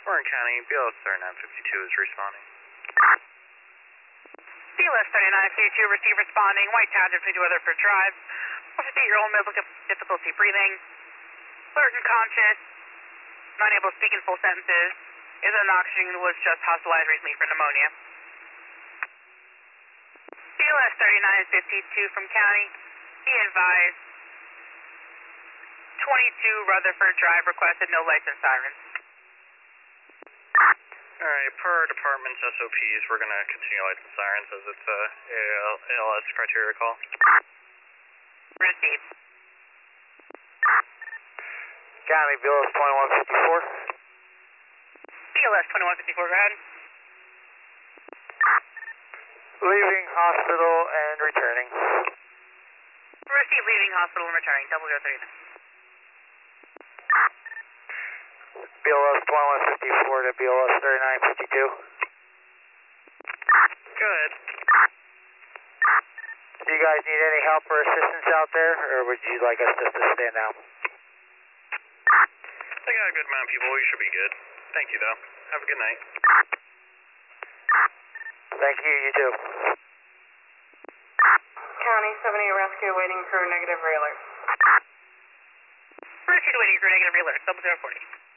Warren County, BLS 3952 is responding. BLS 3952, receive responding. White Township, 52 Weatherford Drive. 58-year-old male with difficulty breathing. Alert and conscious. Not able to speak in full sentences. Is on oxygen, was just hospitalized recently for pneumonia. BLS 3952 from County. Be advised. 22 Rutherford Drive requested no lights and sirens. Alright, per our department's SOPs, we're going to continue lights and sirens as it's a ALS criteria call. Received. County, BLS 2154. BLS 2154, go ahead. Leaving hospital and returning. Receive, leaving hospital and returning, 0039. BLS 2154 to BLS 3952. Good. Do you guys need any help or assistance out there, or would you like us just to stand down? They got a good amount of people, we should be good. Thank you, though. Have a good night. Thank you, you too. County 70 rescue waiting for negative alert. Rescue waiting for negative alert, 0040.